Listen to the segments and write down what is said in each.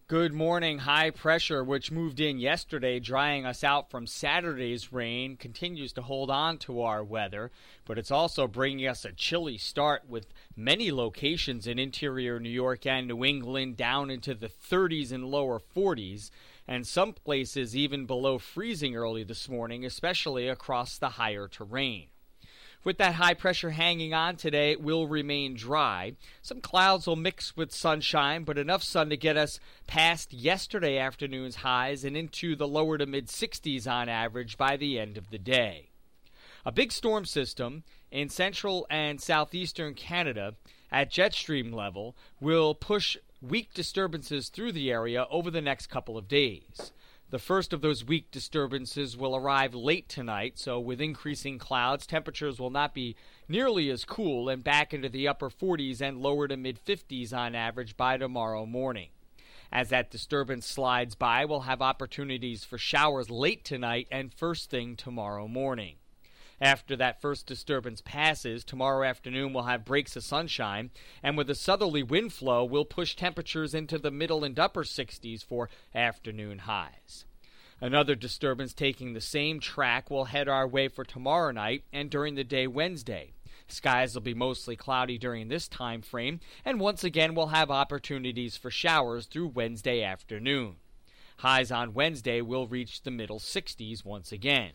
Good morning. High pressure, which moved in yesterday, drying us out from Saturday's rain, continues to hold on to our weather, but it's also bringing us a chilly start with many locations in interior New York and New England down into the 30s and lower 40s, and some places even below freezing early this morning, especially across the higher terrain. With that high pressure hanging on today, it will remain dry. Some clouds will mix with sunshine, but enough sun to get us past yesterday afternoon's highs and into the lower to mid 60s on average by the end of the day. A big storm system in central and southeastern Canada at jet stream level will push weak disturbances through the area over the next couple of days. The first of those weak disturbances will arrive late tonight, so with increasing clouds, temperatures will not be nearly as cool and back into the upper 40s and lower to mid 50s on average by tomorrow morning. As that disturbance slides by, we'll have opportunities for showers late tonight and first thing tomorrow morning. After that first disturbance passes, tomorrow afternoon we'll have breaks of sunshine, and with a southerly wind flow, we'll push temperatures into the middle and upper 60s for afternoon highs. Another disturbance taking the same track will head our way for tomorrow night and during the day Wednesday. Skies will be mostly cloudy during this time frame, and once again we'll have opportunities for showers through Wednesday afternoon. Highs on Wednesday will reach the middle 60s once again.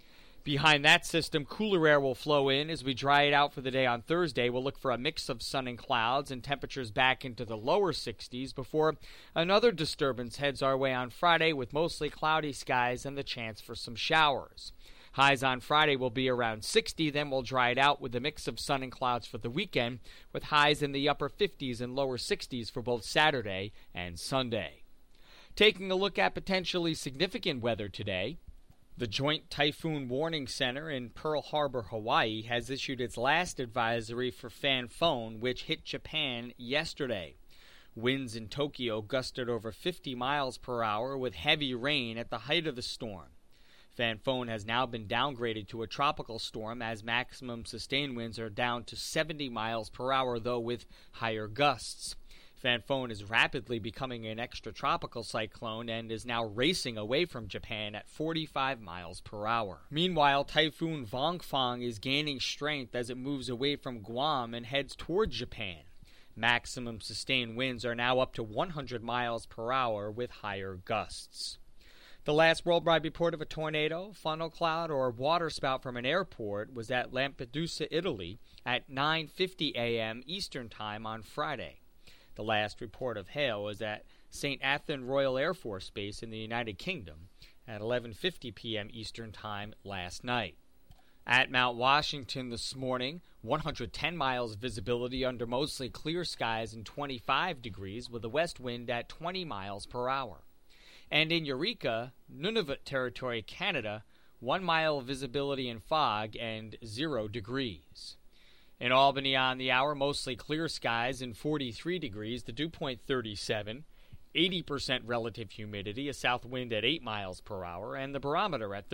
Behind that system, cooler air will flow in as we dry it out for the day on Thursday. We'll look for a mix of sun and clouds and temperatures back into the lower 60s before another disturbance heads our way on Friday with mostly cloudy skies and the chance for some showers. Highs on Friday will be around 60, then we'll dry it out with a mix of sun and clouds for the weekend with highs in the upper 50s and lower 60s for both Saturday and Sunday. Taking a look at potentially significant weather today, the Joint Typhoon Warning Center in Pearl Harbor, Hawaii, has issued its last advisory for Fanfone, which hit Japan yesterday. Winds in Tokyo gusted over 50 miles per hour with heavy rain at the height of the storm. Fanfone has now been downgraded to a tropical storm as maximum sustained winds are down to 70 miles per hour, though with higher gusts. Fanfone is rapidly becoming an extratropical cyclone and is now racing away from Japan at 45 miles per hour. Meanwhile, Typhoon Vongfang is gaining strength as it moves away from Guam and heads toward Japan. Maximum sustained winds are now up to 100 miles per hour with higher gusts. The last worldwide report of a tornado, funnel cloud, or waterspout from an airport was at Lampedusa, Italy at 9:50 a.m. Eastern Time on Friday. The last report of hail was at St. Athan Royal Air Force Base in the United Kingdom at 11:50 p.m. Eastern Time last night. At Mount Washington this morning, 110 miles visibility under mostly clear skies and 25 degrees with a west wind at 20 miles per hour. And in Eureka, Nunavut Territory, Canada, 1 mile visibility in fog and 0 degrees. In Albany on the hour, mostly clear skies and 43 degrees, the dew point 37, 80% relative humidity, a south wind at 8 miles per hour, and the barometer at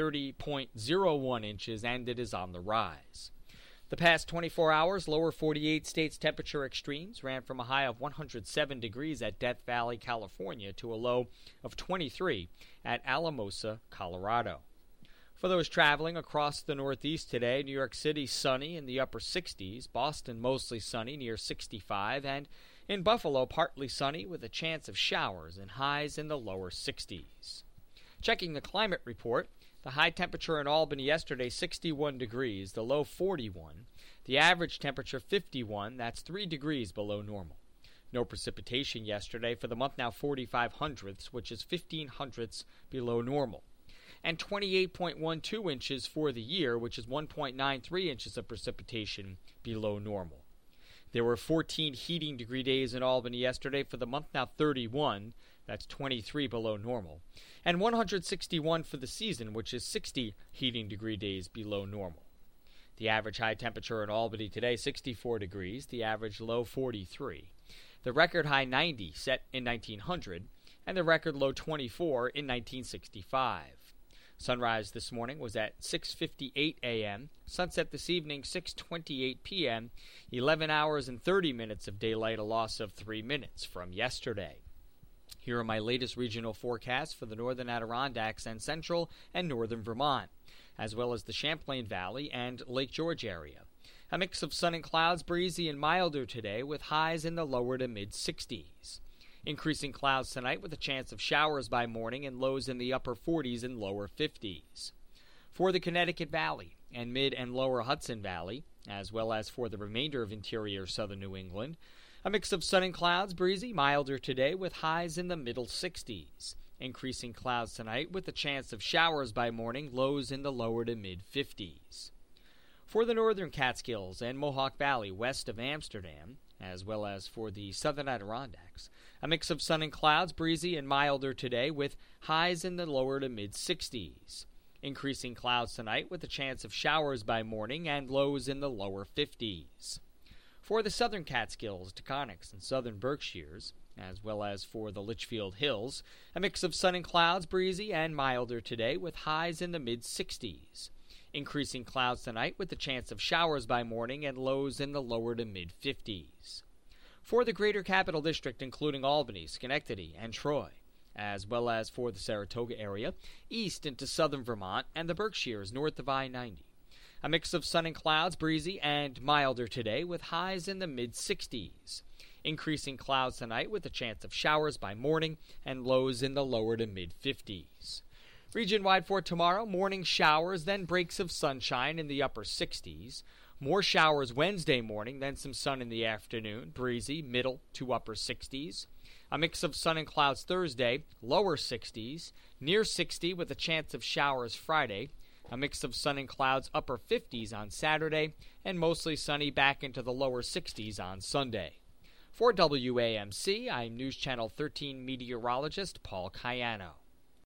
30.01 inches, and it is on the rise. The past 24 hours, lower 48 states temperature extremes ran from a high of 107 degrees at Death Valley, California, to a low of 23 at Alamosa, Colorado. For those traveling across the Northeast today, New York City sunny in the upper 60s, Boston mostly sunny near 65, and in Buffalo partly sunny with a chance of showers and highs in the lower 60s. Checking the climate report, the high temperature in Albany yesterday 61 degrees, the low 41, the average temperature 51, that's 3 degrees below normal. No precipitation yesterday for the month now 45 hundredths, which is 15 hundredths below normal. And 28.12 inches for the year, which is 1.93 inches of precipitation below normal. There were 14 heating degree days in Albany yesterday for the month now 31, that's 23 below normal, and 161 for the season, which is 60 heating degree days below normal. The average high temperature in Albany today 64 degrees, the average low 43. The record high 90 set in 1900, and the record low 24 in 1965. Sunrise this morning was at 6:58 a.m., sunset this evening 6:28 p.m., 11 hours and 30 minutes of daylight, a loss of 3 minutes from yesterday. Here are my latest regional forecasts for the northern Adirondacks and central and northern Vermont, as well as the Champlain Valley and Lake George area. A mix of sun and clouds, breezy and milder today with highs in the lower to mid-60s. Increasing clouds tonight with a chance of showers by morning and lows in the upper 40s and lower 50s. For the Connecticut Valley and mid and lower Hudson Valley, as well as for the remainder of interior southern New England, a mix of sun and clouds, breezy, milder today with highs in the middle 60s. Increasing clouds tonight with a chance of showers by morning, lows in the lower to mid-50s. For the northern Catskills and Mohawk Valley west of Amsterdam, as well as for the southern Adirondacks, a mix of sun and clouds, breezy and milder today with highs in the lower to mid-60s. Increasing clouds tonight with a chance of showers by morning and lows in the lower 50s. For the southern Catskills, Taconics, and southern Berkshires, as well as for the Litchfield Hills, a mix of sun and clouds, breezy and milder today with highs in the mid-60s. Increasing clouds tonight with the chance of showers by morning and lows in the lower to mid-50s. For the greater capital district, including Albany, Schenectady, and Troy, as well as for the Saratoga area, east into southern Vermont, and the Berkshires north of I-90. A mix of sun and clouds, breezy and milder today with highs in the mid-60s. Increasing clouds tonight with a chance of showers by morning and lows in the lower to mid-50s. Region-wide for tomorrow, morning showers, then breaks of sunshine in the upper 60s. More showers Wednesday morning, then some sun in the afternoon, breezy, middle to upper 60s. A mix of sun and clouds Thursday, lower 60s. Near 60 with a chance of showers Friday. A mix of sun and clouds upper 50s on Saturday, and mostly sunny back into the lower 60s on Sunday. For WAMC, I'm News Channel 13 meteorologist Paul Cayano.